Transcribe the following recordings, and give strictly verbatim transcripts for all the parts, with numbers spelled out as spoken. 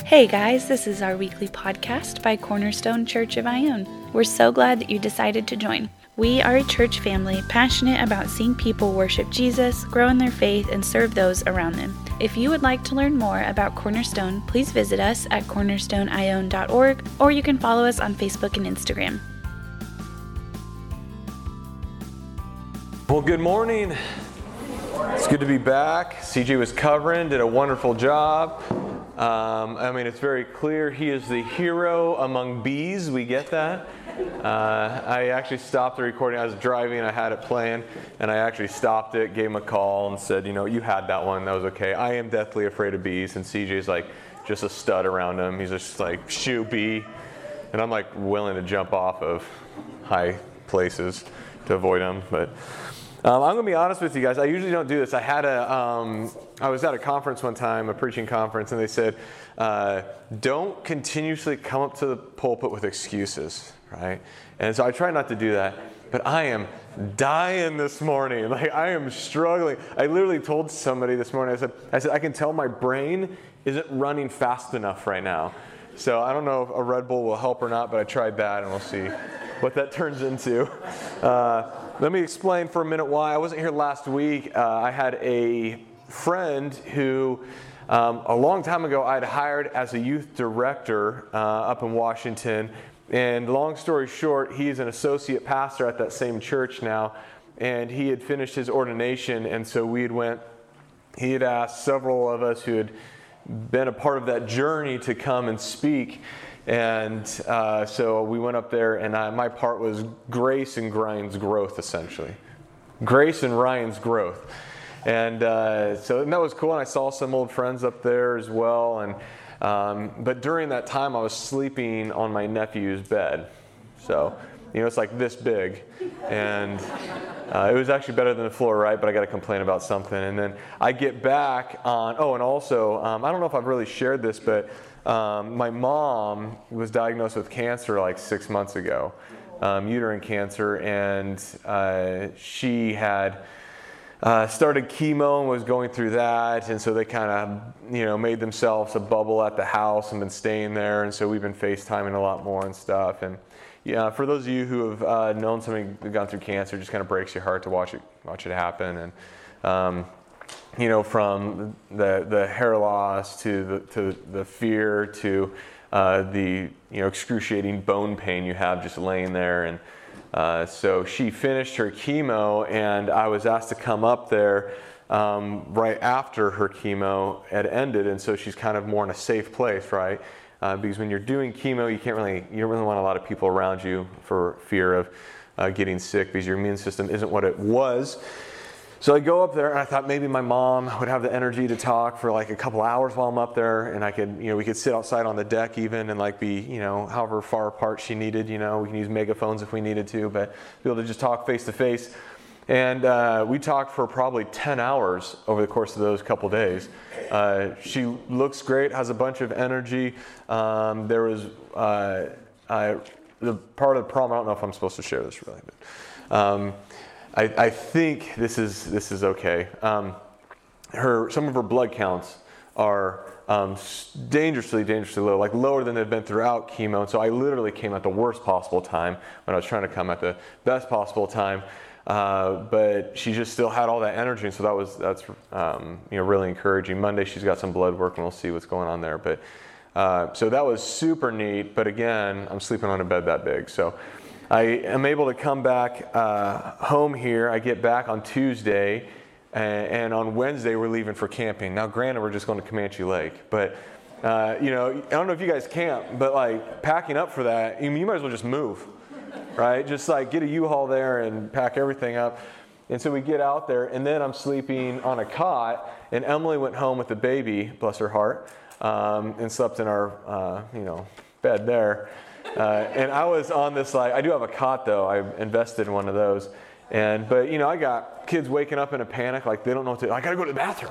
Hey guys, this is our weekly podcast by Cornerstone Church of Ione. We're so glad that you decided to join. We are a church family passionate about seeing people worship Jesus, grow in their faith, and serve those around them. If you would like to learn more about Cornerstone, please visit us at cornerstone ione dot org, or you can follow us on Facebook and Instagram. Well, good morning. It's good to be back. C J was covering, did a wonderful job. Um, I mean, it's very clear he is the hero among bees. We get that. Uh, I actually stopped the recording. I was driving, I had it playing, and I actually stopped it, gave him a call, and said, you know, you had that one. That was okay. I am deathly afraid of bees, and C J's like just a stud around him. He's just like, shoo, bee. And I'm like willing to jump off of high places to avoid them, but... Um, I'm going to be honest with you guys. I usually don't do this. I had a, um, I was at a conference one time, a preaching conference, and they said, uh, don't continuously come up to the pulpit with excuses, right? And so I try not to do that. But I am dying this morning. Like, I am struggling. I literally told somebody this morning, I said, I said, I can tell my brain isn't running fast enough right now. So I don't know if a Red Bull will help or not, but I tried that, and we'll see what that turns into. Uh, Let me explain for a minute why. I wasn't here last week. Uh, I had a friend who, um, a long time ago, I'd hired as a youth director uh, up in Washington. And long story short, he's an associate pastor at that same church now. And he had finished his ordination. And so we had went, he had asked several of us who had been a part of that journey to come and speak. And uh, so we went up there, and I, my part was Grace and Ryan's growth, essentially. Grace and Ryan's growth. And uh, so and that was cool, and I saw some old friends up there as well. And um, but during that time, I was sleeping on my nephew's bed. So, you know, it's like this big. And uh, it was actually better than the floor, right? But I got to complain about something. And then I get back on, oh, and also, um, I don't know if I've really shared this, but... Um, my mom was diagnosed with cancer like six months ago, um, uterine cancer, and uh, she had uh, started chemo and was going through that, and so they kind of, you know, made themselves a bubble at the house and been staying there, and so we've been FaceTiming a lot more and stuff. And yeah, for those of you who have uh, known somebody who's gone through cancer, it just kind of breaks your heart to watch it watch it happen. And um, you know, from the the hair loss to the to the fear to uh, the you know excruciating bone pain you have just laying there. And uh, so she finished her chemo, and I was asked to come up there um, right after her chemo had ended, and so she's kind of more in a safe place, right? Uh, because when you're doing chemo, you can't really you don't really want a lot of people around you for fear of uh, getting sick, because your immune system isn't what it was. So I go up there, and I thought maybe my mom would have the energy to talk for like a couple hours while I'm up there, and I could, you know, we could sit outside on the deck even and like be, you know, however far apart she needed, you know, we can use megaphones if we needed to, but be able to just talk face to face. And uh, we talked for probably ten hours over the course of those couple days. Uh, she looks great, has a bunch of energy. Um, there was uh, I, the part of the problem, I don't know if I'm supposed to share this really, but um, I, I think this is this is okay. Um, her some of her blood counts are um, dangerously, dangerously low, like lower than they've been throughout chemo. And so I literally came at the worst possible time when I was trying to come at the best possible time. Uh, but she just still had all that energy, and so that was that's um, you know really encouraging. Monday she's got some blood work, and we'll see what's going on there. But uh, so that was super neat. But again, I'm sleeping on a bed that big, so. I am able to come back uh, home here. I get back on Tuesday, and, and on Wednesday we're leaving for camping. Now, granted, we're just going to Comanche Lake, but uh, you know, I don't know if you guys camp, but like packing up for that, you, you might as well just move, right? Just like get a U-Haul there and pack everything up. And so we get out there, and then I'm sleeping on a cot, and Emily went home with the baby, bless her heart, um, and slept in our uh, you know bed there. Uh, and I was on this, like, I do have a cot though, I invested in one of those. And, but you know, I got kids waking up in a panic, like they don't know what to do. I gotta go to the bathroom.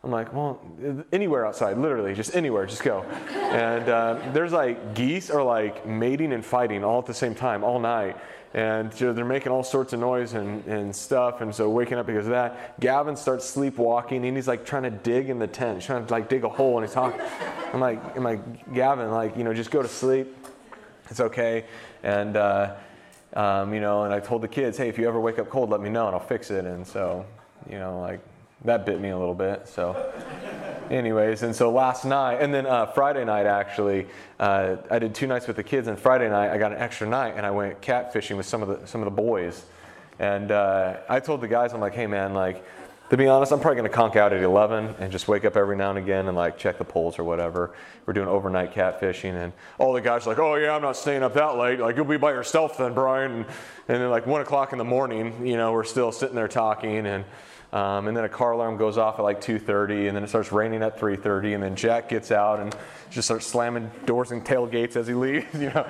I'm like, well, anywhere outside, literally, just anywhere, just go. And uh, there's like geese are like mating and fighting all at the same time, all night. And you know, they're making all sorts of noise and, and stuff, and so waking up because of that. Gavin starts sleepwalking, and he's like trying to dig in the tent. He's trying to like dig a hole, and he's talking. I'm like, I'm like, Gavin, like, you know, just go to sleep. It's okay. And, uh, um, you know, and I told the kids, hey, if you ever wake up cold, let me know, and I'll fix it. And so, you know, like, that bit me a little bit. So anyways, and so last night, and then uh, Friday night actually, uh, I did two nights with the kids, and Friday night I got an extra night, and I went catfishing with some of the some of the boys. And uh, I told the guys, I'm like, hey man, like, to be honest, I'm probably going to conk out at eleven and just wake up every now and again and like check the poles or whatever. We're doing overnight catfishing, and all the guys are like, oh yeah, I'm not staying up that late. Like, you'll be by yourself then, Brian. And, and then like one o'clock in the morning, you know, we're still sitting there talking, and Um, and then a car alarm goes off at like two thirty, and then it starts raining at three thirty, and then Jack gets out and just starts slamming doors and tailgates as he leaves, you know,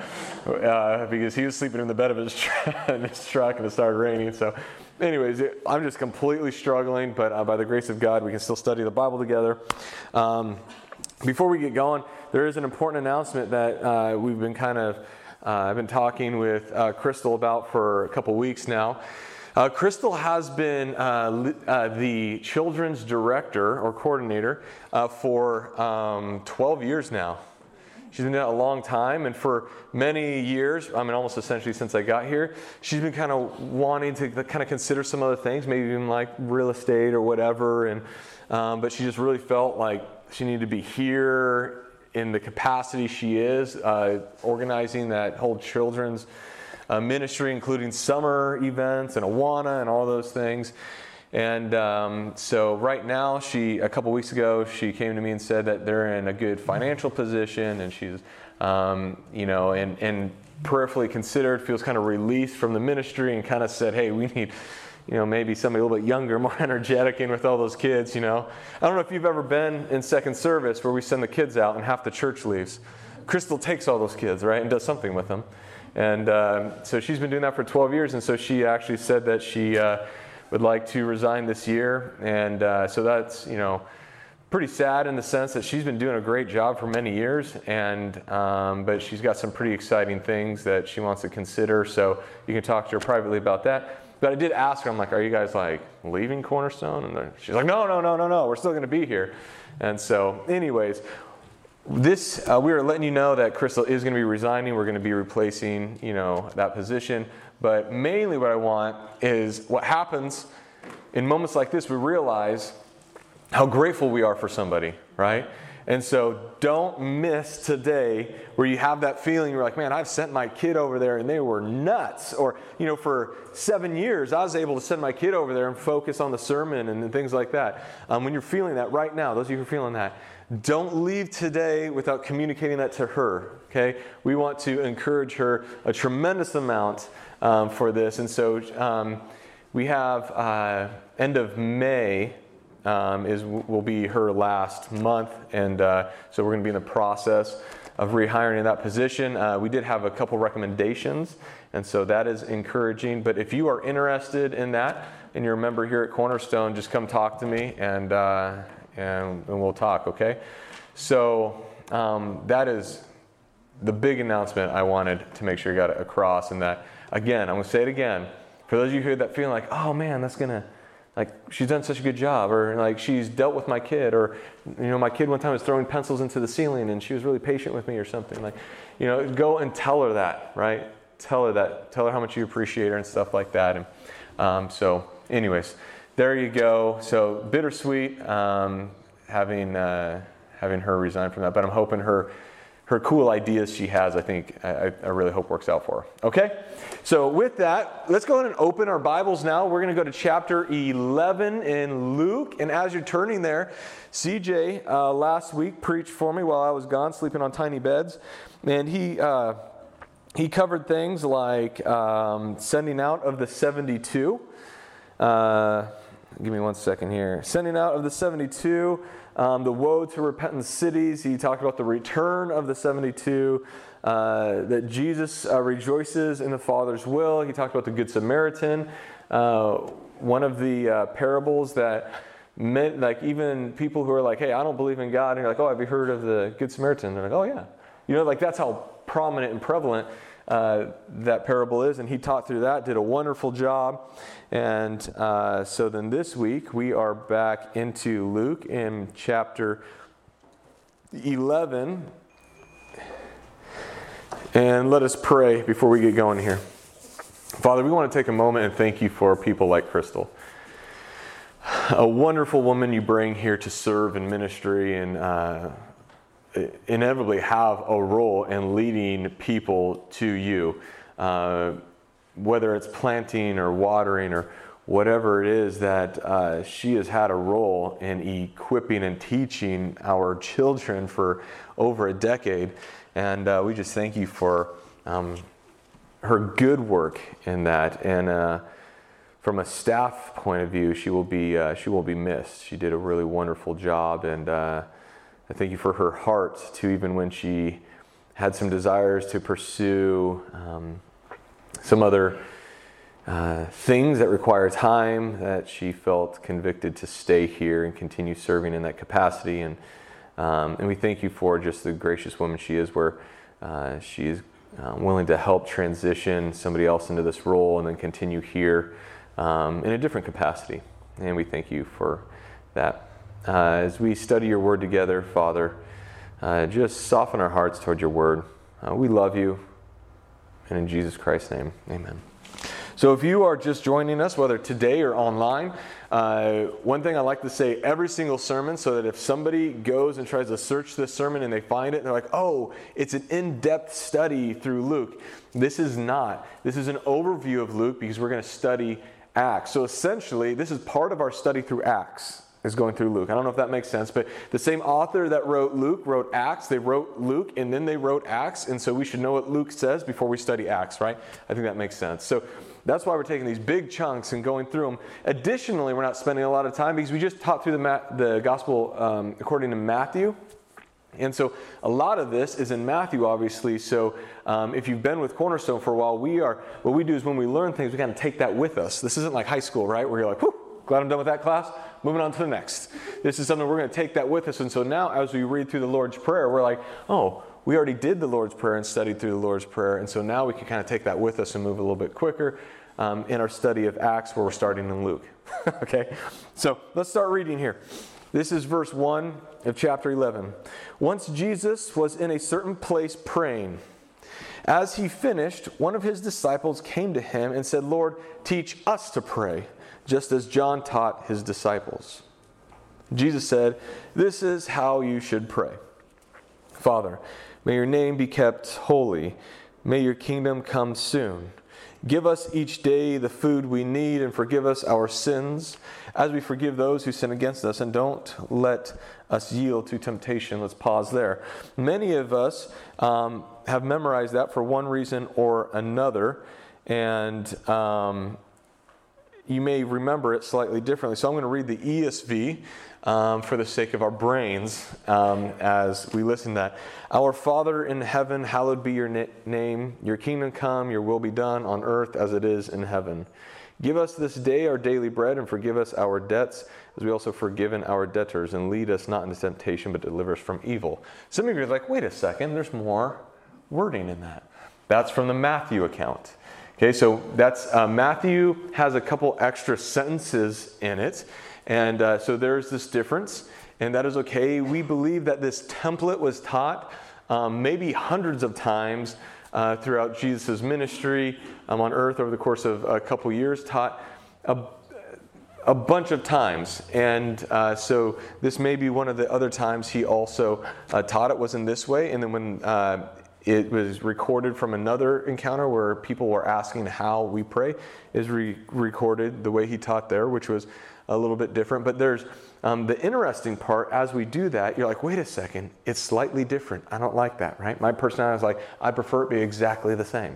uh, because he was sleeping in the bed of his, tr- in his truck, and it started raining. So anyways, it, I'm just completely struggling, but uh, by the grace of God, we can still study the Bible together. Um, before we get going, there is an important announcement that uh, we've been kind of, uh, I've been talking with uh, Crystal about for a couple weeks now. Uh, Crystal has been uh, uh, the children's director or coordinator uh, for um, twelve years now. She's been doing it a long time, and for many years, I mean almost essentially since I got here, she's been kind of wanting to kind of consider some other things, maybe even like real estate or whatever, and um, but she just really felt like she needed to be here in the capacity she is, uh, organizing that whole children's Uh, ministry, including summer events and Awana and all those things. And um, so right now, she a couple weeks ago, she came to me and said that they're in a good financial position, and she's, um, you know, and, and prayerfully considered, feels kind of released from the ministry, and kind of said, hey, we need, you know, maybe somebody a little bit younger, more energetic in with all those kids, you know. I don't know if you've ever been in second service where we send the kids out and half the church leaves. Crystal takes all those kids, right, and does something with them. And um, so she's been doing that for twelve years, and so she actually said that she uh, would like to resign this year. And uh, so that's, you know, pretty sad in the sense that she's been doing a great job for many years, and um, but she's got some pretty exciting things that she wants to consider. So you can talk to her privately about that. But I did ask her, I'm like, are you guys like leaving Cornerstone? And she's like, no, no, no, no, no, we're still going to be here. And so anyways, This, uh, we are letting you know that Crystal is going to be resigning. We're going to be replacing, you know, that position. But mainly what I want is what happens in moments like this, we realize how grateful we are for somebody, right? And so don't miss today where you have that feeling, you're like, man, I've sent my kid over there and they were nuts. Or, you know, for seven years, I was able to send my kid over there and focus on the sermon and things like that. Um, when you're feeling that right now, those of you who are feeling that, don't leave today without communicating that to her, okay? We want to encourage her a tremendous amount um, for this. And so um, we have uh, end of May um, is will be her last month. And uh, so we're going to be in the process of rehiring in that position. Uh, we did have a couple recommendations, and so that is encouraging. But if you are interested in that and you're a member here at Cornerstone, just come talk to me, and uh, And, and we'll talk, okay? So um, that is the big announcement I wanted to make sure you got it across. And that, again, I'm going to say it again. For those of you who had that feeling like, oh man, that's going to, like, she's done such a good job, or like she's dealt with my kid, or, you know, my kid one time was throwing pencils into the ceiling and she was really patient with me or something. Like, you know, go and tell her that, right? Tell her that. Tell her how much you appreciate her and stuff like that. And um, so anyways, there you go. So bittersweet um, having uh, having her resign from that, but I'm hoping her her cool ideas she has, I think, I, I really hope works out for her. Okay? So with that, let's go ahead and open our Bibles now. We're going to go to chapter eleven in Luke, and as you're turning there, C J uh, last week preached for me while I was gone, sleeping on tiny beds, and he uh, he covered things like um, sending out of the seventy-two. Uh, give me one second here. Sending out of the seventy-two, um, the woe to repentant cities. He talked about the return of the seventy-two, uh, that Jesus uh, rejoices in the Father's will. He talked about the Good Samaritan, uh, one of the uh, parables that men, like even people who are like, hey, I don't believe in God, and you're like, oh, have you heard of the Good Samaritan? They're like, oh yeah. You know, like that's how prominent and prevalent uh, that parable is. And he taught through that, did a wonderful job. And uh, so then this week we are back into Luke in chapter eleven. And let us pray before we get going here. Father, we want to take a moment and thank you for people like Crystal. A wonderful woman you bring here to serve in ministry and uh, inevitably have a role in leading people to you. Uh, whether it's planting or watering or whatever it is that uh, she has had a role in equipping and teaching our children for over a decade. And uh, we just thank you for um, her good work in that. And uh, from a staff point of view, she will be uh, she will be missed. She did a really wonderful job, and uh, I thank you for her heart to, even when she had some desires to pursue um, some other uh, things that require time, that she felt convicted to stay here and continue serving in that capacity. And Um, and we thank you for just the gracious woman she is, where uh, she is uh, willing to help transition somebody else into this role and then continue here um, in a different capacity. And we thank you for that. Uh, as we study your word together, Father, uh, just soften our hearts toward your word. Uh, we love you. And in Jesus Christ's name, amen. So if you are just joining us, whether today or online, uh, one thing I like to say every single sermon, so that if somebody goes and tries to search this sermon and they find it and they're like, oh, it's an in-depth study through Luke. This is not. This is an overview of Luke because we're going to study Acts. So essentially, this is part of our study through Acts, is going through Luke. I don't know if that makes sense, but the same author that wrote Luke wrote Acts. They wrote Luke and then they wrote Acts, and so we should know what Luke says before we study Acts, right? I think that makes sense. So that's why we're taking these big chunks and going through them. Additionally, we're not spending a lot of time because we just taught through the, Ma- the gospel um, according to Matthew. And so a lot of this is in Matthew, obviously. So um, if you've been with Cornerstone for a while, we are, what we do is when we learn things, we kind of take that with us. This isn't like high school, right? Where you're like, whew, glad I'm done with that class. Moving on to the next. This is something we're going to take that with us. And so now as we read through the Lord's Prayer, we're like, oh, we already did the Lord's Prayer and studied through the Lord's Prayer. And so now we can kind of take that with us and move a little bit quicker um, in our study of Acts, where we're starting in Luke. Okay, so let's start reading here. This is verse one of chapter eleven. Once Jesus was in a certain place praying. As he finished, one of his disciples came to him and said, Lord, teach us to pray, just as John taught his disciples. Jesus said, this is how you should pray. Father, may your name be kept holy. May your kingdom come soon. Give us each day the food we need, and forgive us our sins as we forgive those who sin against us, and don't let us yield to temptation. Let's pause there. Many of us um, have memorized that for one reason or another, and um, you may remember it slightly differently. So I'm going to read the E S V um, for the sake of our brains um, as we listen to that. Our Father in heaven, hallowed be your na- name. Your kingdom come, your will be done on earth as it is in heaven. Give us this day our daily bread, and forgive us our debts as we also forgiven our debtors. And lead us not into temptation, but deliver us from evil. Some of you are like, wait a second, there's more wording in that. That's from the Matthew account. Okay, so that's uh, Matthew has a couple extra sentences in it. And uh, so there's this difference, and that is okay. We believe that this template was taught um, maybe hundreds of times uh, throughout Jesus' ministry um, on earth over the course of a couple years, taught a, a bunch of times. And uh, so this may be one of the other times he also uh, taught it was in this way. And then when uh, it was recorded from another encounter where people were asking how we pray, is re- recorded the way he taught there, which was a little bit different. But there's um, the interesting part, as we do that, you're like, wait a second, it's slightly different. I don't like that, right? My personality is like, I prefer it be exactly the same.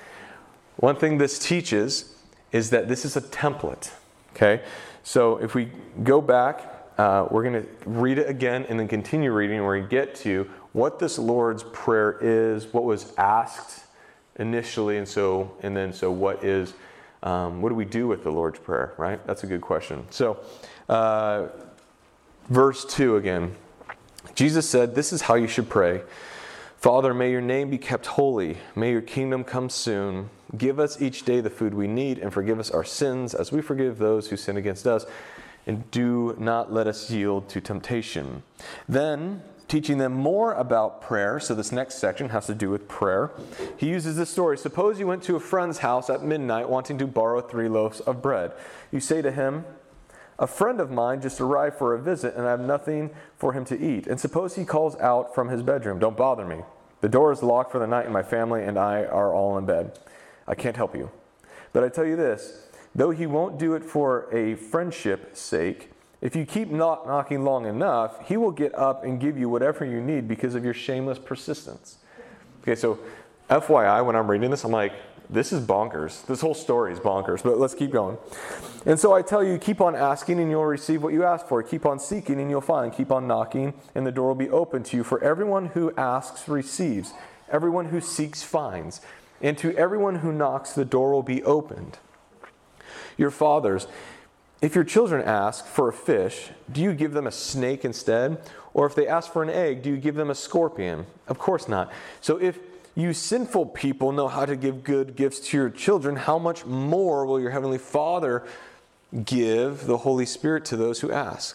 One thing this teaches is that this is a template, okay? So if we go back, uh, we're going to read it again and then continue reading where we get to what this Lord's Prayer is, what was asked initially, and so and then so what is Um, what do we do with the Lord's Prayer, right? That's a good question. So Uh, verse two again. Jesus said, "This is how you should pray. Father, may your name be kept holy. May your kingdom come soon. Give us each day the food we need, and forgive us our sins as we forgive those who sin against us. And do not let us yield to temptation." Then, teaching them more about prayer, so this next section has to do with prayer, he uses this story. Suppose you went to a friend's house at midnight wanting to borrow three loaves of bread. You say to him, "A friend of mine just arrived for a visit, and I have nothing for him to eat." And suppose he calls out from his bedroom, "Don't bother me. The door is locked for the night, and my family and I are all in bed. I can't help you. But I tell you this, though he won't do it for a friendship's sake, if you keep knock- knocking long enough, he will get up and give you whatever you need because of your shameless persistence." Okay, so F Y I, when I'm reading this, I'm like, this is bonkers. This whole story is bonkers, but let's keep going. "And so I tell you, keep on asking and you'll receive what you ask for. Keep on seeking and you'll find. Keep on knocking and the door will be open to you. For everyone who asks receives. Everyone who seeks finds. And to everyone who knocks, the door will be opened. Your fathers, if your children ask for a fish, do you give them a snake instead? Or if they ask for an egg, do you give them a scorpion? Of course not. So if you sinful people know how to give good gifts to your children, how much more will your heavenly Father give the Holy Spirit to those who ask?"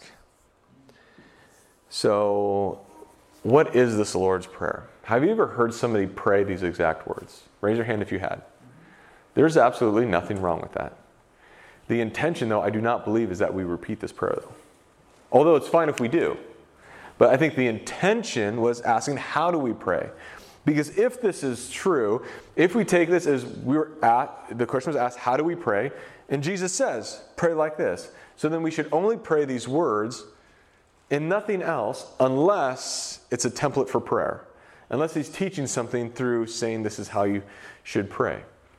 So, what is this Lord's Prayer? Have you ever heard somebody pray these exact words? Raise your hand if you had. There's absolutely nothing wrong with that. The intention, though, I do not believe is that we repeat this prayer, though. Although it's fine if we do. But I think the intention was asking, how do we pray? Because if this is true, if we take this as we were at, the question was asked, how do we pray? And Jesus says, pray like this. So then we should only pray these words and nothing else unless it's a template for prayer. Unless he's teaching something through saying this is how you should pray.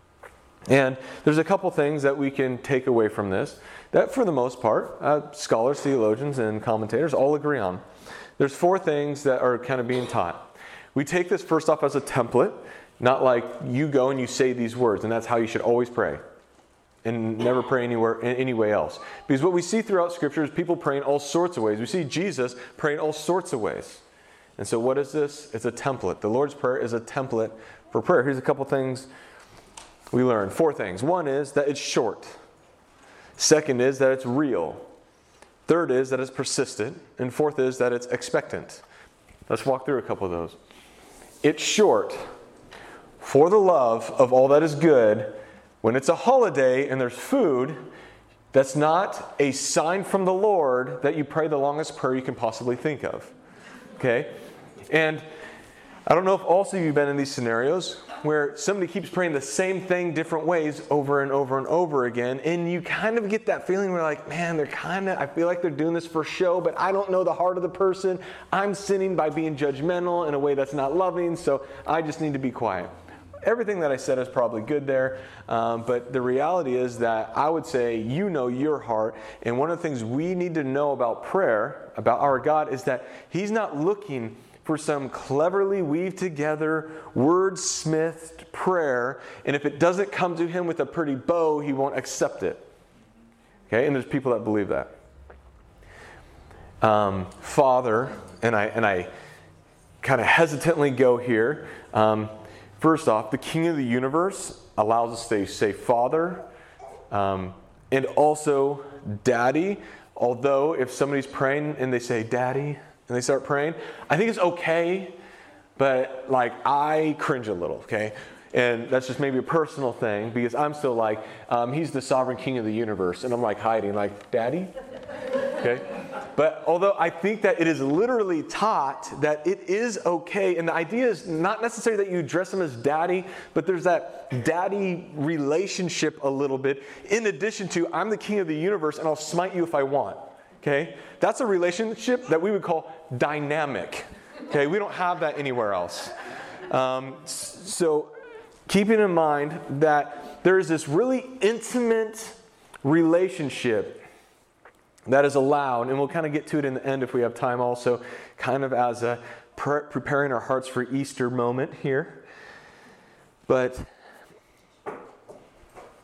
And there's a couple things that we can take away from this that for the most part, uh, scholars, theologians, and commentators all agree on. There's four things that are kind of being taught. We take this first off as a template, not like you go and you say these words, and that's how you should always pray. And never pray anywhere any way else. Because what we see throughout Scripture is people praying all sorts of ways. We see Jesus praying all sorts of ways. And so what is this? It's a template. The Lord's Prayer is a template for prayer. Here's a couple things we learned. Four things. One is that it's short. Second is that it's real. Third is that it's persistent. And fourth is that it's expectant. Let's walk through a couple of those. It's short. For the love of all that is good, when it's a holiday and there's food, that's not a sign from the Lord that you pray the longest prayer you can possibly think of. Okay? And I don't know if also you've been in these scenarios where somebody keeps praying the same thing different ways over and over and over again, and you kind of get that feeling where like, man, they're kind of, I feel like they're doing this for show, but I don't know the heart of the person. I'm sinning by being judgmental in a way that's not loving, so I just need to be quiet. Everything that I said is probably good there, um, but the reality is that I would say you know your heart, and one of the things we need to know about prayer, about our God, is that He's not looking for some cleverly weaved together, wordsmithed prayer, and if it doesn't come to Him with a pretty bow, He won't accept it. Okay, and there's people that believe that. Um, Father, and I and I kind of hesitantly go here. Um, First off, the King of the universe allows us to say Father um, and also Daddy. Although if somebody's praying and they say Daddy and they start praying, I think it's okay, but like I cringe a little, okay? And that's just maybe a personal thing because I'm still like, um, He's the sovereign King of the universe. And I'm like hiding like, Daddy? Okay? But although I think that it is literally taught that it is okay, and the idea is not necessarily that you address Him as Daddy, but there's that daddy relationship a little bit, in addition to, I'm the King of the universe and I'll smite you if I want. Okay? That's a relationship that we would call dynamic. Okay? We don't have that anywhere else. Um, so keeping in mind that there is this really intimate relationship that is allowed, and we'll kind of get to it in the end if we have time also, kind of as a pre- preparing our hearts for Easter moment here. But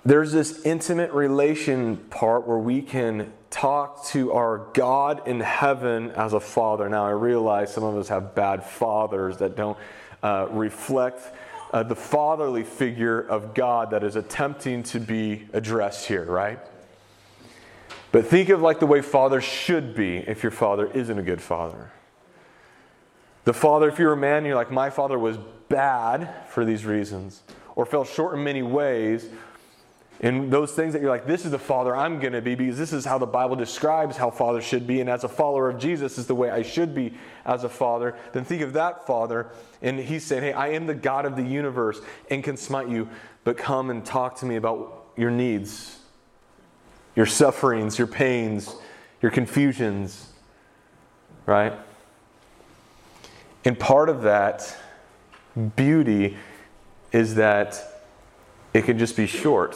there's this intimate relation part where we can talk to our God in heaven as a father. Now, I realize some of us have bad fathers that don't uh, reflect uh, the fatherly figure of God that is attempting to be addressed here, right? But think of like the way fathers should be if your father isn't a good father. The father, if you're a man, you're like, my father was bad for these reasons, or fell short in many ways. And those things that you're like, this is the father I'm going to be because this is how the Bible describes how fathers should be. And as a follower of Jesus is the way I should be as a father. Then think of that father. And he's saying, hey, I am the God of the universe and can smite you. But come and talk to me about your needs, your sufferings, your pains, your confusions. Right? And part of that beauty is that it can just be short.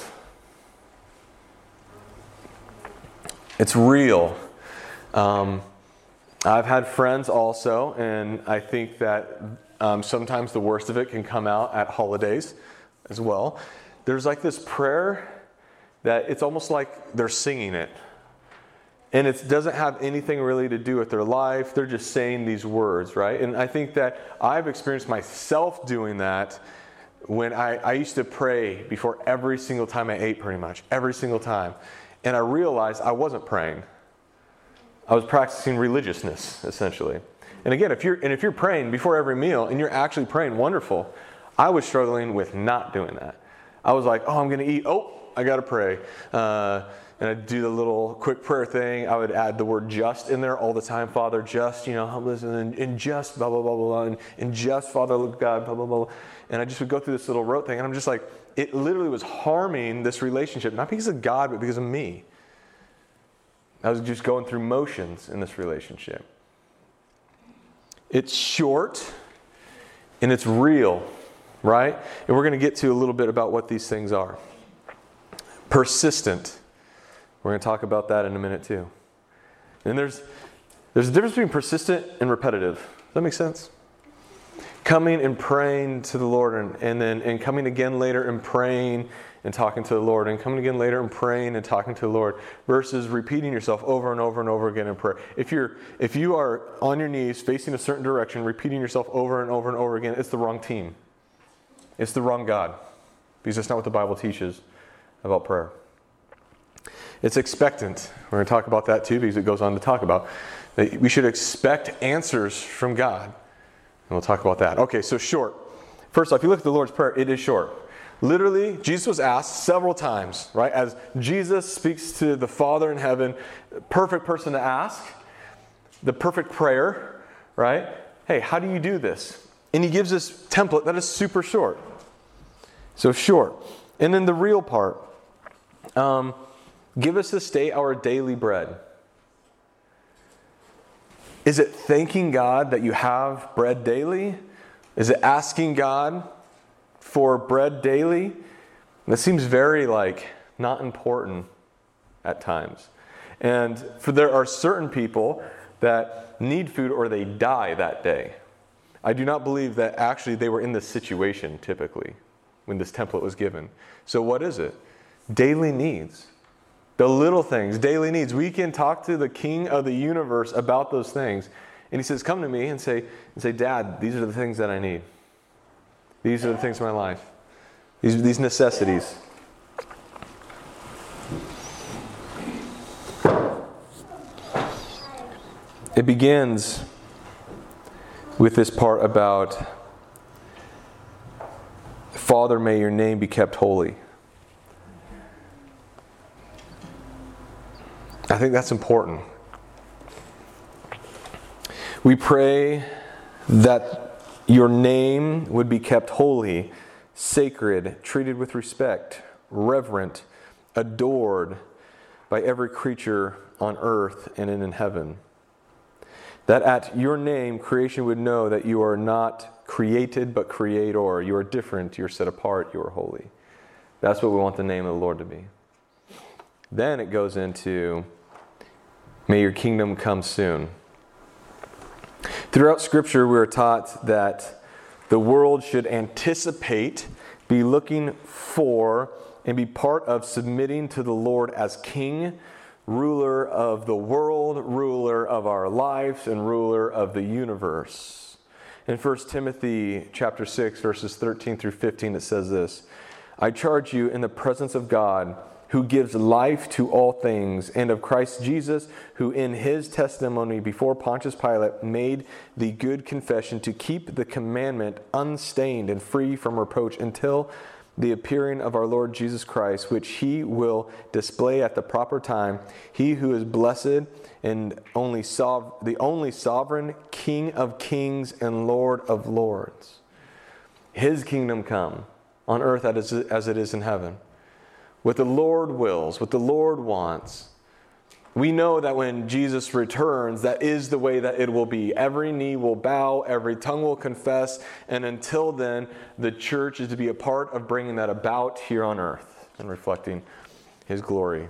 It's real. Um, I've had friends also, and I think that um, sometimes the worst of it can come out at holidays as well. There's like this prayer that it's almost like they're singing it. And it doesn't have anything really to do with their life. They're just saying these words, right? And I think that I've experienced myself doing that when I, I used to pray before every single time I ate, pretty much. Every single time. And I realized I wasn't praying. I was practicing religiousness, essentially. And again, if you're and if you're praying before every meal and you're actually praying, wonderful. I was struggling with not doing that. I was like, oh, I'm going to eat. Oh, I got to pray. Uh, and I'd do the little quick prayer thing. I would add the word just in there all the time. Father, just, you know, listen, and, and just, blah, blah, blah, blah, blah. And, and just, Father, God, blah, blah, blah. And I just would go through this little rote thing. And I'm just like, it literally was harming this relationship, not because of God, but because of me. I was just going through motions in this relationship. It's short and it's real, right? And we're going to get to a little bit about what these things are. Persistent. We're going to talk about that in a minute too. And there's there's a difference between persistent and repetitive. Does that make sense? Coming and praying to the Lord and, and then and coming again later and praying and talking to the Lord and coming again later and praying and talking to the Lord versus repeating yourself over and over and over again in prayer. If you're if you are on your knees facing a certain direction, repeating yourself over and over and over again, it's the wrong team. It's the wrong God, because that's not what the Bible teaches about prayer. It's expectant. We're going to talk about that too, because it goes on to talk about that we should expect answers from God. And we'll talk about that. Okay, so short. First off, if you look at the Lord's Prayer, it is short. Literally, Jesus was asked several times, right? As Jesus speaks to the Father in heaven, perfect person to ask, the perfect prayer, right? Hey, how do you do this? And he gives this template that is super short. So short. And then the real part. Um, give us this day our daily bread. Is it thanking God that you have bread daily? Is it asking God for bread daily? That seems very like not important at times. And for there are certain people that need food or they die that day. I do not believe that actually they were in this situation typically when this template was given. So what is it? Daily needs. The little things, daily needs. We can talk to the King of the universe about those things. And he says, come to me and say, and say, Dad, these are the things that I need. These are the things in my life. These, these necessities. It begins with this part about, Father, may your name be kept holy. I think that's important. We pray that your name would be kept holy, sacred, treated with respect, reverent, adored by every creature on earth and in heaven. That at your name, creation would know that you are not created but creator. You are different, you're set apart, you are holy. That's what we want the name of the Lord to be. Then it goes into, may your kingdom come soon. Throughout Scripture, we are taught that the world should anticipate, be looking for, and be part of submitting to the Lord as King, ruler of the world, ruler of our lives, and ruler of the universe. In First Timothy chapter six, verses thirteen through fifteen, it says this, I charge you in the presence of God, who gives life to all things, and of Christ Jesus, who in his testimony before Pontius Pilate made the good confession to keep the commandment unstained and free from reproach until the appearing of our Lord Jesus Christ, which he will display at the proper time, he who is blessed and only sov- the only sovereign King of kings and Lord of lords. His kingdom come on earth as it is in heaven. What the Lord wills, what the Lord wants. We know that when Jesus returns, that is the way that it will be. Every knee will bow, every tongue will confess, and until then, the church is to be a part of bringing that about here on earth and reflecting his glory.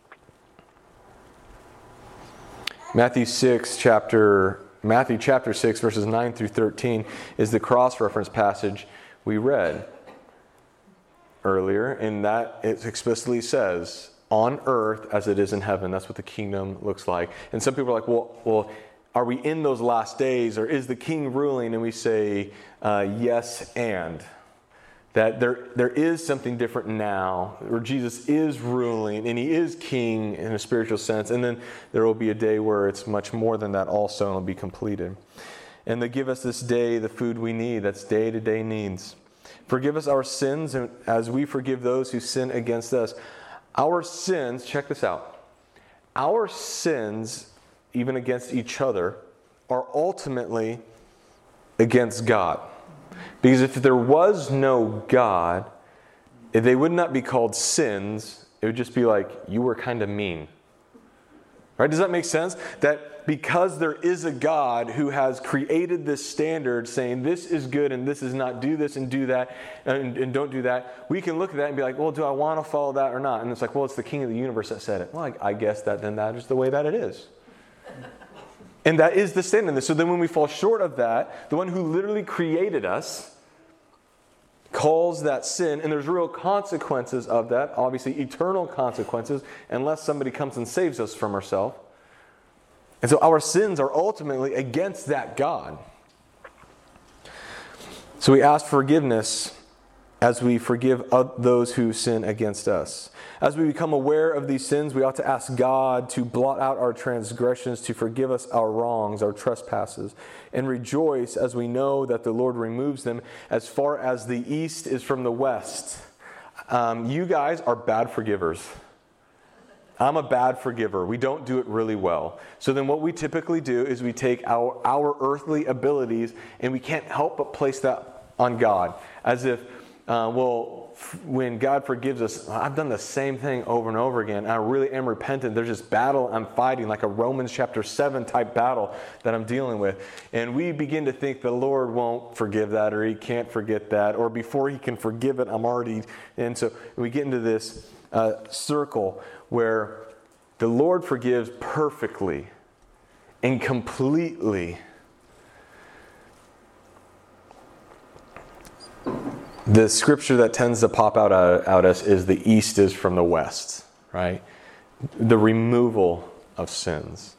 Matthew six, chapter Matthew chapter six, verses nine through thirteen is the cross-reference passage we read earlier, in that it explicitly says, on earth as it is in heaven. That's what the kingdom looks like. And some people are like, well, well, are we in those last days, or is the king ruling? And we say, uh, yes, and. That there there is something different now, where Jesus is ruling, and he is king in a spiritual sense. And then there will be a day where it's much more than that also, and it'll be completed. And they give us this day the food we need. That's day-to-day needs. Forgive us our sins as we forgive those who sin against us. Our sins, check this out, our sins, even against each other, are ultimately against God. Because if there was no God, they would not be called sins. It would just be like, you were kind of mean. Right? Does that make sense? That because there is a God who has created this standard saying this is good and this is not, do this and do that and, and don't do that, we can look at that and be like, well, do I want to follow that or not? And it's like, well, it's the king of the universe that said it. Well, I, I guess that then that is the way that it is. And that is the standard. So then when we fall short of that, the one who literally created us calls that sin, and there's real consequences of that, obviously eternal consequences, unless somebody comes and saves us from ourselves. And so our sins are ultimately against that God. So we ask forgiveness as we forgive those who sin against us. As we become aware of these sins, we ought to ask God to blot out our transgressions, to forgive us our wrongs, our trespasses, and rejoice as we know that the Lord removes them as far as the east is from the west. Um, you guys are bad forgivers. I'm a bad forgiver. We don't do it really well. So then what we typically do is we take our, our earthly abilities and we can't help but place that on God. As if, uh, well, when God forgives us, I've done the same thing over and over again. I really am repentant. There's this battle I'm fighting, like a Romans chapter seven type battle that I'm dealing with. And we begin to think the Lord won't forgive that, or he can't forget that, or before he can forgive it, I'm already... And so we get into this uh, circle where the Lord forgives perfectly and completely. The scripture that tends to pop out at us is the east is from the west, right? The removal of sins.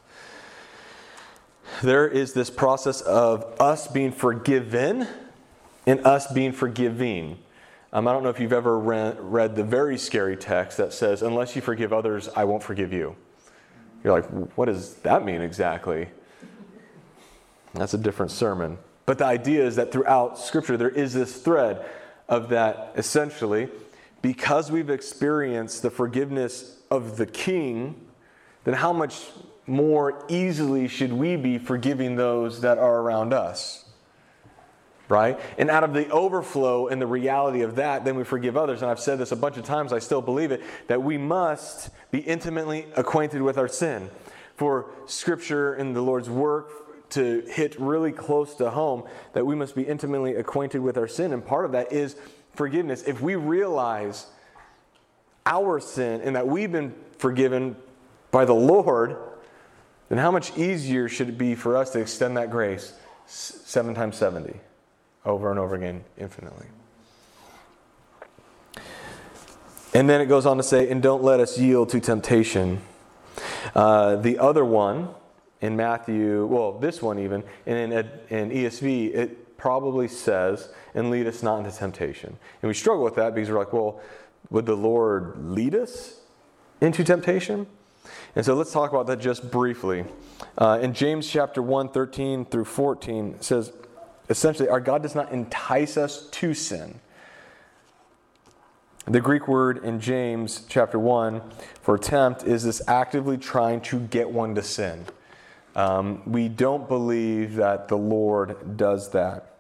There is this process of us being forgiven and us being forgiving. Um, I don't know if you've ever read, read the very scary text that says, unless you forgive others, I won't forgive you. You're like, what does that mean exactly? That's a different sermon. But the idea is that throughout Scripture, there is this thread of that, essentially, because we've experienced the forgiveness of the King, then how much more easily should we be forgiving those that are around us? Right? And out of the overflow and the reality of that, then we forgive others. And I've said this a bunch of times, I still believe it, that we must be intimately acquainted with our sin. For Scripture and the Lord's work to hit really close to home, that we must be intimately acquainted with our sin. And part of that is forgiveness. If we realize our sin and that we've been forgiven by the Lord, then how much easier should it be for us to extend that grace seven times seventy, over and over again, infinitely. And then it goes on to say, and don't let us yield to temptation. Uh, the other one in Matthew, well, this one even, and in, in E S V, it probably says, and lead us not into temptation. And we struggle with that because we're like, well, would the Lord lead us into temptation? And so let's talk about that just briefly. Uh, in James chapter one, thirteen through fourteen, it says, essentially, our God does not entice us to sin. The Greek word in James chapter one for tempt is this actively trying to get one to sin. Um, we don't believe that the Lord does that.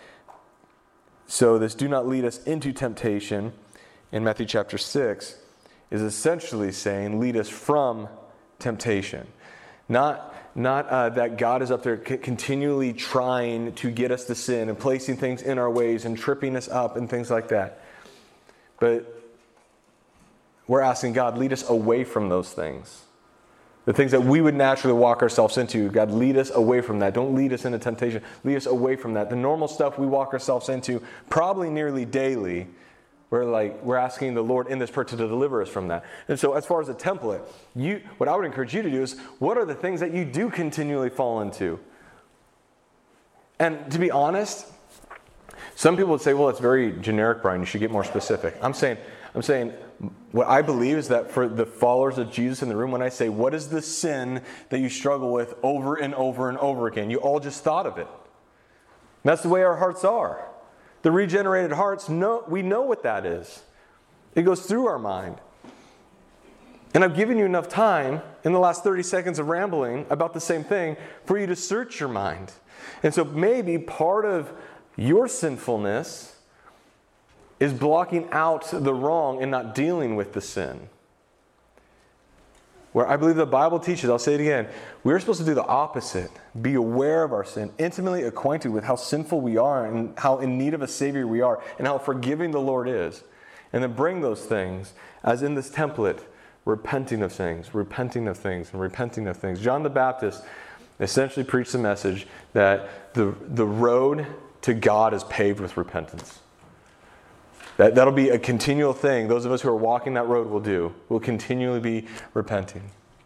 So this do not lead us into temptation in Matthew chapter six is essentially saying lead us from temptation. Not, not uh, that God is up there c- continually trying to get us to sin and placing things in our ways and tripping us up and things like that. But we're asking God, lead us away from those things. The things that we would naturally walk ourselves into, God, lead us away from that. Don't lead us into temptation. Lead us away from that. The normal stuff we walk ourselves into, probably nearly daily, we're like we're asking the Lord in this prayer to deliver us from that. And so as far as a template, you what I would encourage you to do is, what are the things that you do continually fall into? And to be honest, some people would say, well, it's very generic, Brian. You should get more specific. I'm saying, I'm saying what I believe is that for the followers of Jesus in the room, when I say, what is the sin that you struggle with over and over and over again? You all just thought of it. And that's the way our hearts are. The regenerated hearts, know, we know what that is. It goes through our mind. And I've given you enough time in the last thirty seconds of rambling about the same thing for you to search your mind. And so maybe part of your sinfulness is blocking out the wrong and not dealing with the sin. Where I believe the Bible teaches, I'll say it again, we're supposed to do the opposite. Be aware of our sin, intimately acquainted with how sinful we are and how in need of a Savior we are and how forgiving the Lord is. And then bring those things, as in this template, repenting of things, repenting of things, and repenting of things. John the Baptist essentially preached the message that the, the road to God is paved with repentance. That, that'll be a continual thing. Those of us who are walking that road will do. We'll continually be repenting.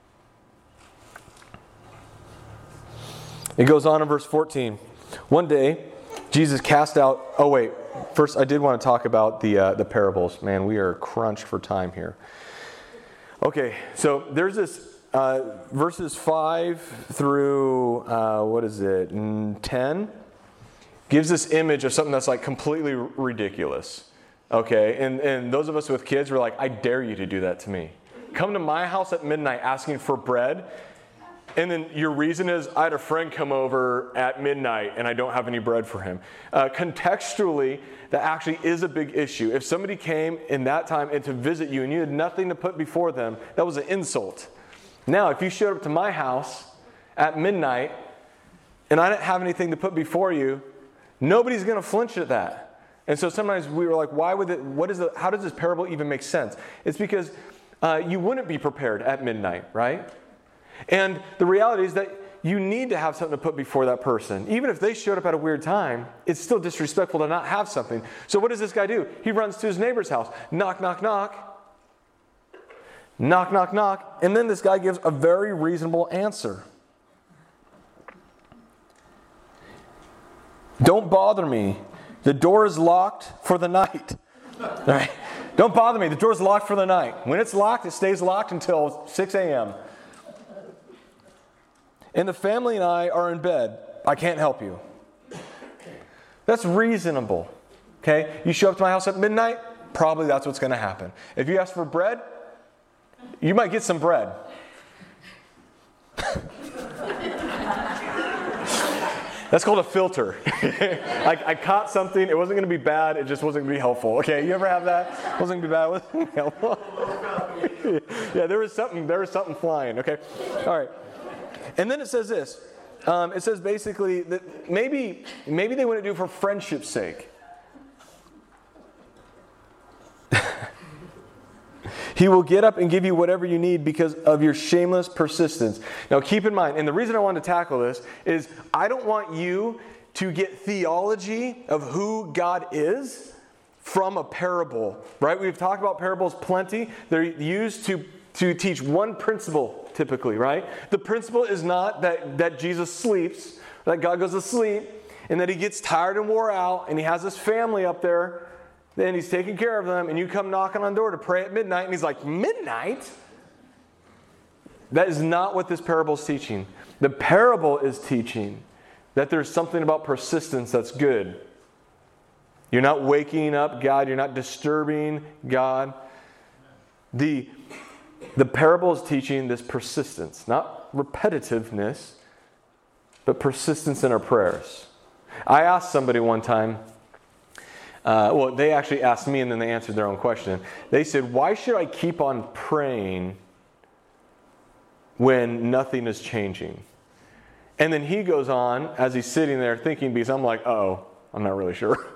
It goes on in verse fourteen. One day, Jesus cast out... Oh, wait. First, I did want to talk about the uh, the parables. Man, we are crunched for time here. Okay, so there's this... Uh, verses five through, uh, what is it, ten, gives this image of something that's like completely r- ridiculous. Okay, and, and those of us with kids were like, I dare you to do that to me. Come to my house at midnight asking for bread, and then your reason is, I had a friend come over at midnight and I don't have any bread for him. Uh, contextually, that actually is a big issue. If somebody came in that time and to visit you and you had nothing to put before them, that was an insult. Now, if you showed up to my house at midnight and I didn't have anything to put before you, nobody's going to flinch at that. And so sometimes we were like, why would it, what is the, how does this parable even make sense? It's because uh, you wouldn't be prepared at midnight, right? And the reality is that you need to have something to put before that person. Even if they showed up at a weird time, it's still disrespectful to not have something. So what does this guy do? He runs to his neighbor's house. Knock, knock, knock. Knock, knock, knock. And then this guy gives a very reasonable answer. Don't bother me. The door is locked for the night. All right? Don't bother me. The door is locked for the night. When it's locked, it stays locked until six a.m. And the family and I are in bed. I can't help you. That's reasonable. Okay? You show up to my house at midnight, probably that's what's going to happen. If you ask for bread, you might get some bread. That's called a filter. I, I caught something. It wasn't going to be bad. It just wasn't going to be helpful. Okay, you ever have that? It wasn't going to be bad. It wasn't going to be helpful. Yeah, there was something. There was something flying. Okay, all right. And then it says this. Um, it says basically that maybe maybe they wouldn't do it for friendship's sake. He will get up and give you whatever you need because of your shameless persistence. Now keep in mind, and the reason I want to tackle this is I don't want you to get theology of who God is from a parable, right? We've talked about parables plenty. They're used to, to teach one principle typically, right? The principle is not that, that Jesus sleeps, that God goes to sleep, and that he gets tired and wore out, and he has his family up there, then he's taking care of them, and you come knocking on the door to pray at midnight, and he's like, midnight? That is not what this parable is teaching. The parable is teaching that there's something about persistence that's good. You're not waking up God. You're not disturbing God. The, the parable is teaching this persistence, not repetitiveness, but persistence in our prayers. I asked somebody one time, uh, well, they actually asked me and then they answered their own question. They said, why should I keep on praying when nothing is changing? And then he goes on as he's sitting there thinking, because I'm like, oh, I'm not really sure.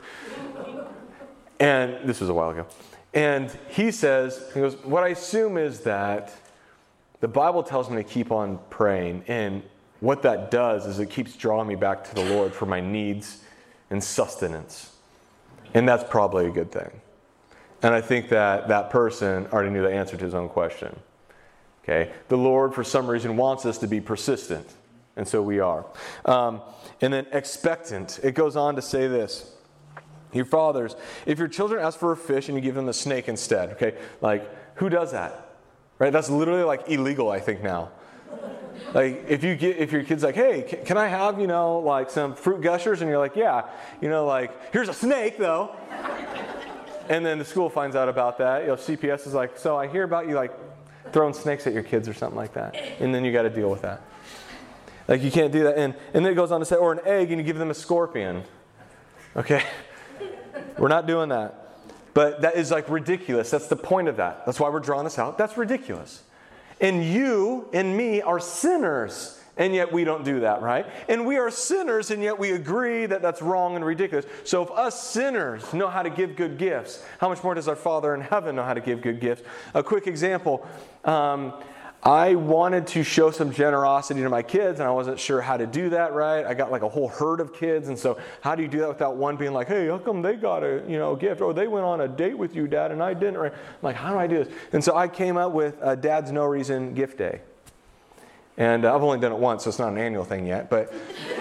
And this was a while ago. And he says, he goes, what I assume is that the Bible tells me to keep on praying. And what that does is it keeps drawing me back to the Lord for my needs and sustenance. And that's probably a good thing. And I think that that person already knew the answer to his own question. Okay? The Lord, for some reason, wants us to be persistent. And so we are. Um, and then expectant. It goes on to say this. Your fathers, if your children ask for a fish and you give them a snake instead, okay? Like, who does that? Right? That's literally like illegal, I think, now. Like, if you get, if your kid's like, hey, can, can I have, you know, like some fruit gushers? And you're like, yeah. You know, like, here's a snake, though. And then the school finds out about that. You know, C P S is like, so I hear about you, like, throwing snakes at your kids or something like that. And then you got to deal with that. Like, you can't do that. And, and then it goes on to say, or an egg and you give them a scorpion. Okay? We're not doing that. But that is like ridiculous. That's the point of that. That's why we're drawing this out. That's ridiculous. And you and me are sinners, and yet we don't do that, right? And we are sinners, and yet we agree that that's wrong and ridiculous. So if us sinners know how to give good gifts, how much more does our Father in heaven know how to give good gifts? A quick example. Um, I wanted to show some generosity to my kids, and I wasn't sure how to do that, right? I got like a whole herd of kids, and so how do you do that without one being like, hey, how come they got a you know gift? Or they went on a date with you, Dad, and I didn't, right? I'm like, how do I do this? And so I came up with a Dad's No Reason gift day. And uh, I've only done it once, so it's not an annual thing yet, but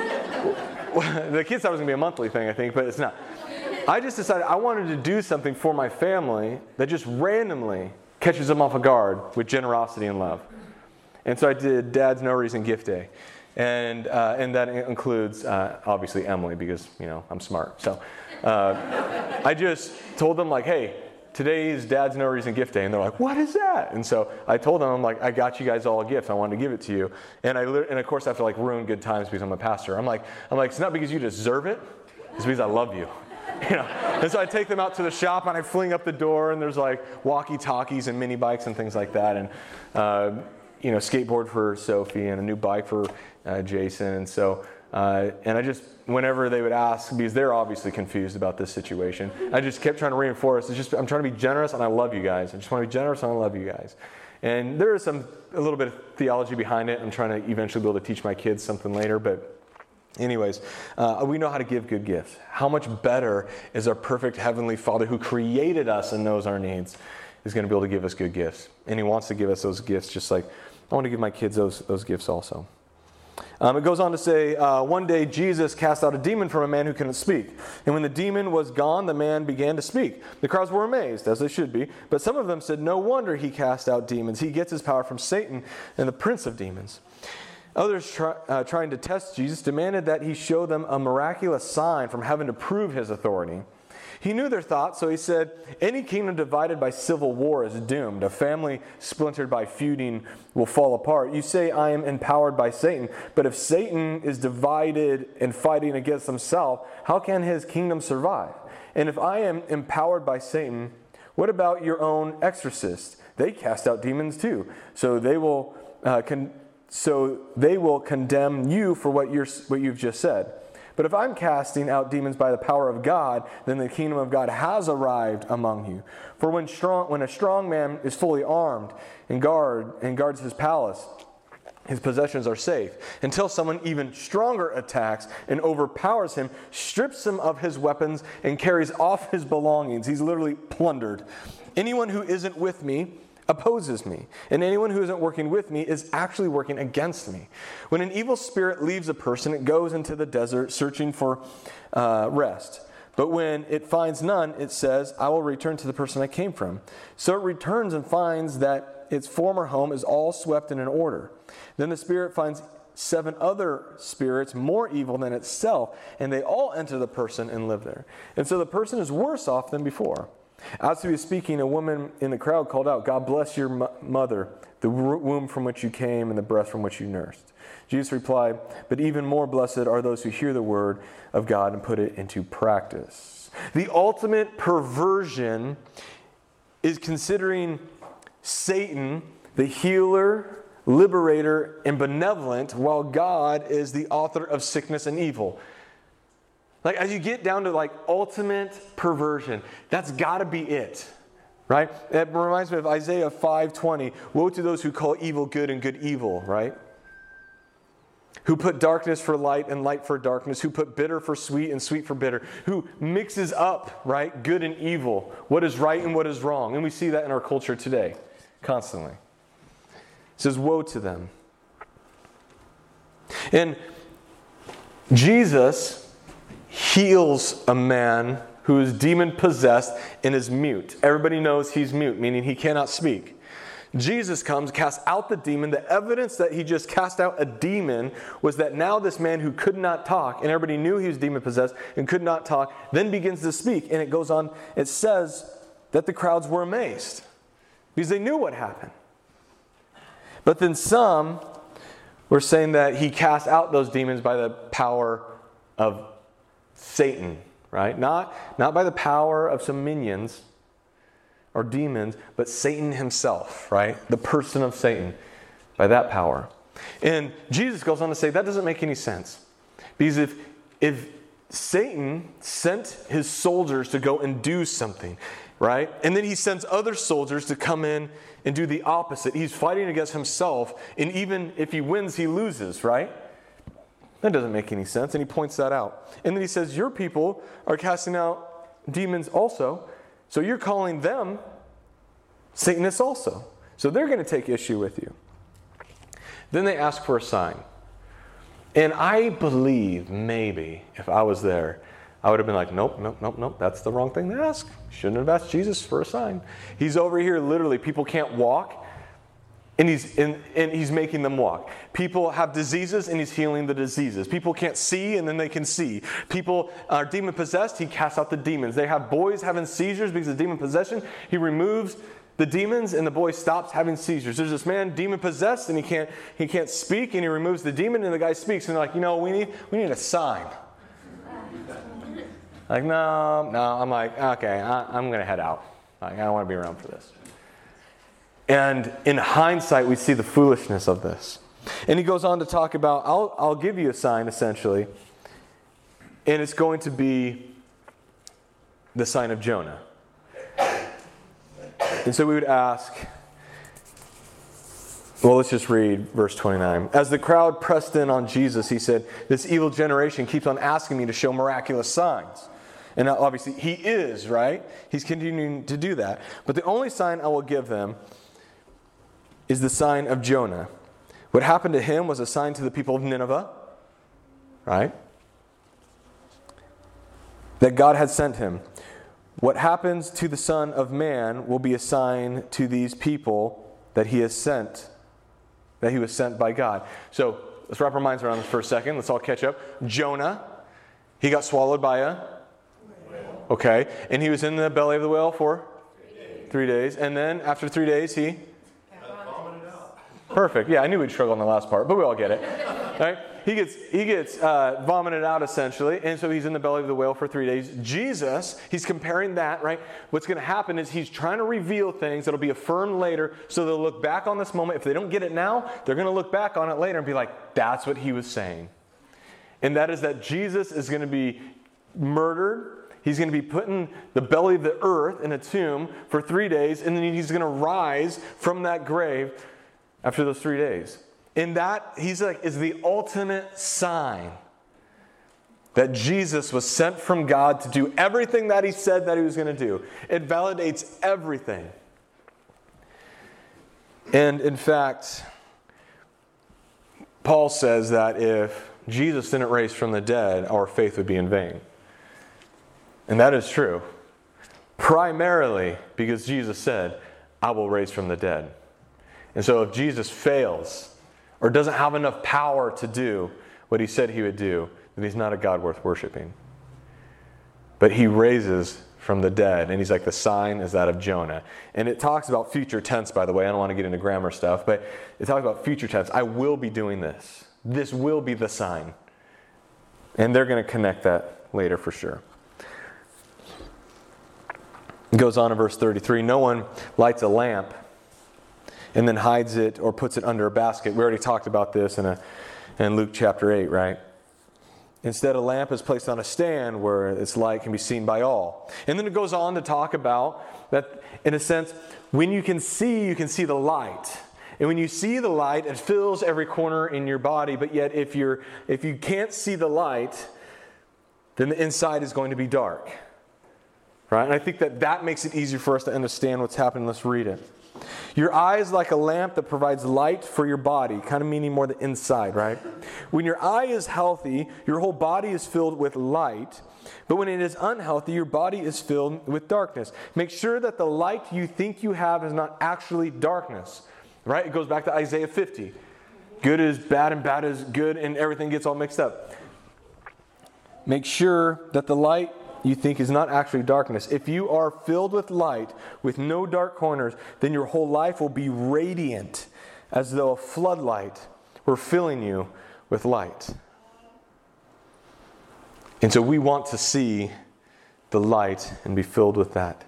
the kids thought it was going to be a monthly thing, I think, but it's not. I just decided I wanted to do something for my family that just randomly catches them off a guard with generosity and love. And so I did Dad's No Reason gift day. And uh, and that includes, uh, obviously, Emily, because, you know, I'm smart. So uh, I just told them, like, hey, today is Dad's No Reason gift day. And they're like, what is that? And so I told them, I'm like, I got you guys all a gift. I wanted to give it to you. And I and of course, I have to, like, ruin good times because I'm a pastor. I'm like, I'm like, it's not because you deserve it. It's because I love you. You know, and so I take them out to the shop and I fling up the door and there's like walkie-talkies and mini bikes and things like that, and uh, you know, skateboard for Sophie and a new bike for uh, Jason. And so, uh, and I just, whenever they would ask, because they're obviously confused about this situation, I just kept trying to reinforce. It's just, I'm trying to be generous and I love you guys. I just want to be generous and I love you guys. And there is some a little bit of theology behind it. I'm trying to eventually be able to teach my kids something later, but. Anyways, uh, we know how to give good gifts. How much better is our perfect Heavenly Father who created us and knows our needs is going to be able to give us good gifts. And He wants to give us those gifts just like I want to give my kids those, those gifts also. Um, it goes on to say, uh, one day Jesus cast out a demon from a man who couldn't speak. And when the demon was gone, the man began to speak. The crowds were amazed, as they should be. But some of them said, no wonder he cast out demons. He gets his power from Satan and the prince of demons. Others try, uh, trying to test Jesus demanded that he show them a miraculous sign from heaven to prove his authority. He knew their thoughts, so he said, any kingdom divided by civil war is doomed. A family splintered by feuding will fall apart. You say, I am empowered by Satan. But if Satan is divided and fighting against himself, how can his kingdom survive? And if I am empowered by Satan, what about your own exorcists? They cast out demons too. So they will uh, con- so they will condemn you for what you're what you've just said. But if I'm casting out demons by the power of God, then the kingdom of God has arrived among you. For when strong, when a strong man is fully armed and guard and guards his palace, his possessions are safe, until someone even stronger attacks and overpowers him, strips him of his weapons, and carries off his belongings. He's literally plundered. Anyone who isn't with me opposes me, and anyone who isn't working with me is actually working against me. When an evil spirit leaves a person, it goes into the desert searching for uh, rest. But when it finds none, it says, I will return to the person I came from. So it returns and finds that its former home is all swept and in order. Then the spirit finds seven other spirits more evil than itself, and they all enter the person and live there. And so the person is worse off than before. As he was speaking, a woman in the crowd called out, God bless your mo- mother, the womb from which you came and the breast from which you nursed. Jesus replied, but even more blessed are those who hear the word of God and put it into practice. The ultimate perversion is considering Satan the healer, liberator, and benevolent, while God is the author of sickness and evil. Like, as you get down to like ultimate perversion, that's got to be it, right? It reminds me of Isaiah five twenty. Woe to those who call evil good and good evil, right? Who put darkness for light and light for darkness, who put bitter for sweet and sweet for bitter, who mixes up, right, good and evil, what is right and what is wrong. And we see that in our culture today, constantly. It says, woe to them. And Jesus heals a man who is demon-possessed and is mute. Everybody knows he's mute, meaning he cannot speak. Jesus comes, casts out the demon. The evidence that he just cast out a demon was that now this man who could not talk, and everybody knew he was demon-possessed and could not talk, then begins to speak. And it goes on, it says that the crowds were amazed because they knew what happened. But then some were saying that he cast out those demons by the power of Satan, right? Not, not by the power of some minions or demons, but Satan himself, right? The person of Satan, by that power. And Jesus goes on to say that doesn't make any sense. Because if, if Satan sent his soldiers to go and do something, right? And then he sends other soldiers to come in and do the opposite. He's fighting against himself, and even if he wins, he loses, right? That doesn't make any sense, and he points that out. And then he says, your people are casting out demons also, so you're calling them Satanists also. So they're going to take issue with you. Then they ask for a sign. And I believe maybe if I was there, I would have been like, nope, nope, nope, nope. That's the wrong thing to ask. Shouldn't have asked Jesus for a sign. He's over here, literally, people can't walk, and he's and, and he's making them walk. People have diseases, and he's healing the diseases. People can't see, and then they can see. People are demon-possessed, he casts out the demons. They have boys having seizures because of demon possession. He removes the demons, and the boy stops having seizures. There's this man demon-possessed, and he can't he can't speak, and he removes the demon, and the guy speaks. And they're like, you know, we need we need a sign. Like, no, no. I'm like, okay, I, I'm going to head out. Like, I don't want to be around for this. And in hindsight, we see the foolishness of this. And he goes on to talk about, I'll, I'll give you a sign, essentially. And it's going to be the sign of Jonah. And so we would ask, well, let's just read verse twenty-nine. As the crowd pressed in on Jesus, he said, this evil generation keeps on asking me to show miraculous signs. And obviously he is, right? He's continuing to do that. But the only sign I will give them is the sign of Jonah. What happened to him was a sign to the people of Nineveh, right? That God had sent him. What happens to the Son of Man will be a sign to these people that he has sent, that he was sent by God. So let's wrap our minds around this for a second. Let's all catch up. Jonah, he got swallowed by a whale. Okay. And he was in the belly of the whale for three days. Three days. And then after three days, he vomited out. Perfect. Yeah, I knew we'd struggle on the last part, but we all get it. Right? He gets he gets uh, vomited out, essentially, and so he's in the belly of the whale for three days. Jesus, he's comparing that, right? What's going to happen is he's trying to reveal things that'll be affirmed later, so they'll look back on this moment. If they don't get it now, they're going to look back on it later and be like, that's what he was saying. And that is that Jesus is going to be murdered. He's going to be put in the belly of the earth in a tomb for three days, and then he's going to rise from that grave after those three days. in that, he's like, is the ultimate sign that Jesus was sent from God to do everything that he said that he was going to do. It validates everything. And in fact, Paul says that if Jesus didn't raise from the dead, our faith would be in vain. And that is true. Primarily because Jesus said, I will raise from the dead. And so if Jesus fails or doesn't have enough power to do what he said he would do, then he's not a God worth worshiping. But he raises from the dead, and he's like, the sign is that of Jonah. And it talks about future tense, by the way. I don't want to get into grammar stuff, but it talks about future tense. I will be doing this. This will be the sign. And they're going to connect that later for sure. It goes on in verse thirty-three. No one lights a lamp and then hides it or puts it under a basket. We already talked about this in, a, in Luke chapter eight, right? Instead, a lamp is placed on a stand where its light can be seen by all. And then it goes on to talk about that, in a sense, when you can see, you can see the light. And when you see the light, it fills every corner in your body. But yet, if you're if you can't see the light, then the inside is going to be dark. Right? And I think that that makes it easier for us to understand what's happening. Let's read it. Your eye is like a lamp that provides light for your body, kind of meaning more the inside, right? When your eye is healthy, your whole body is filled with light. But when it is unhealthy, your body is filled with darkness. Make sure that the light you think you have is not actually darkness, right? It goes back to Isaiah fifty. Good is bad and bad is good, and everything gets all mixed up. Make sure that the light you think is not actually darkness. If you are filled with light, with no dark corners, then your whole life will be radiant, as though a floodlight were filling you with light. And so we want to see the light and be filled with that.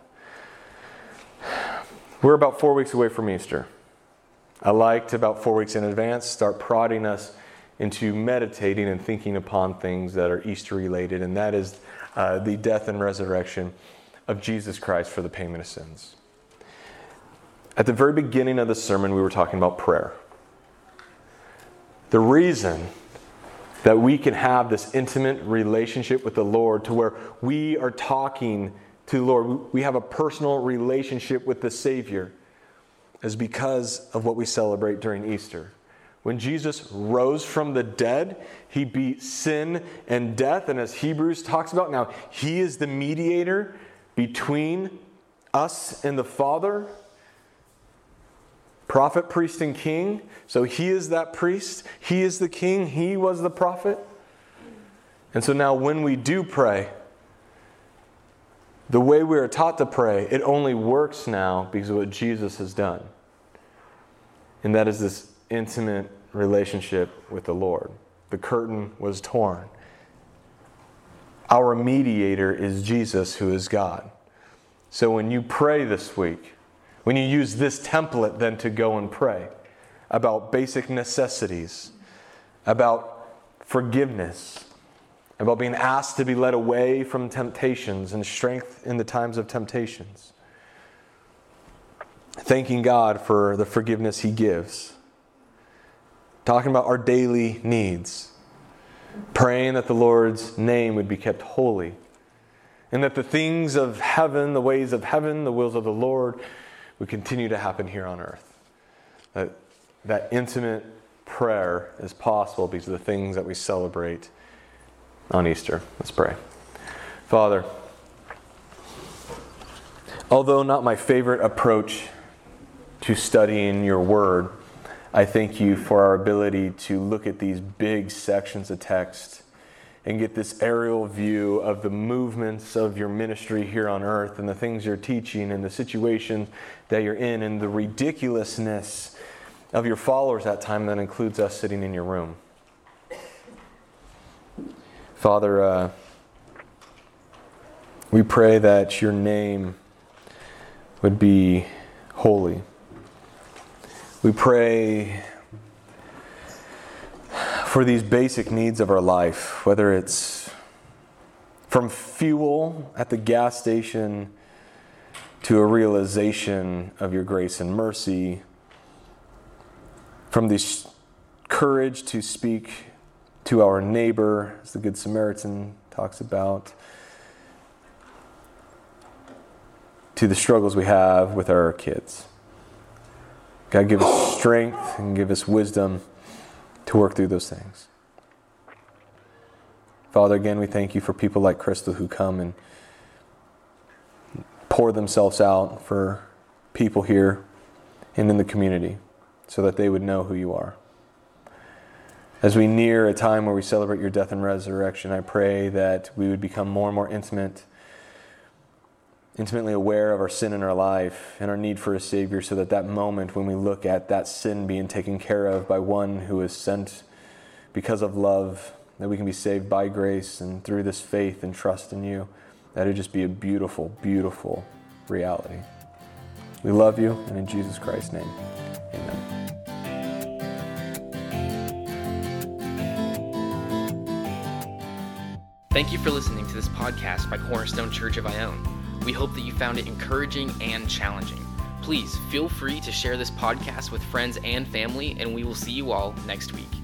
We're about four weeks away from Easter. I like to, about four weeks in advance, start prodding us into meditating and thinking upon things that are Easter related, and that is Uh, the death and resurrection of Jesus Christ for the payment of sins. At the very beginning of the sermon, we were talking about prayer. The reason that we can have this intimate relationship with the Lord to where we are talking to the Lord, we have a personal relationship with the Savior, is because of what we celebrate during Easter. When Jesus rose from the dead, he beat sin and death. And as Hebrews talks about now, he is the mediator between us and the Father. Prophet, priest, and king. So he is that priest. He is the king. He was the prophet. And so now when we do pray, the way we are taught to pray, it only works now because of what Jesus has done. And that is this intimate relationship with the Lord. The curtain was torn. Our mediator is Jesus, who is God. So when you pray this week, when you use this template then to go and pray about basic necessities, about forgiveness, about being asked to be led away from temptations and strength in the times of temptations, thanking God for the forgiveness he gives, talking about our daily needs, praying that the Lord's name would be kept holy, and that the things of heaven, the ways of heaven, the wills of the Lord would continue to happen here on earth. That, that intimate prayer is possible because of the things that we celebrate on Easter. Let's pray. Father, although not my favorite approach to studying your word, I thank you for our ability to look at these big sections of text and get this aerial view of the movements of your ministry here on earth and the things you're teaching and the situation that you're in and the ridiculousness of your followers that time that includes us sitting in your room. Father, uh, we pray that your name would be holy. We pray for these basic needs of our life, whether it's from fuel at the gas station to a realization of your grace and mercy, from these courage to speak to our neighbor, as the Good Samaritan talks about, to the struggles we have with our kids. God, give us strength and give us wisdom to work through those things. Father, again, we thank you for people like Crystal who come and pour themselves out for people here and in the community so that they would know who you are. As we near a time where we celebrate your death and resurrection, I pray that we would become more and more intimate, intimately aware of our sin in our life and our need for a Savior, so that that moment when we look at that sin being taken care of by one who is sent because of love, that we can be saved by grace and through this faith and trust in you, that it would just be a beautiful, beautiful reality. We love you, and in Jesus Christ's name, amen. Thank you for listening to this podcast by Cornerstone Church of Ione. We hope that you found it encouraging and challenging. Please feel free to share this podcast with friends and family, and we will see you all next week.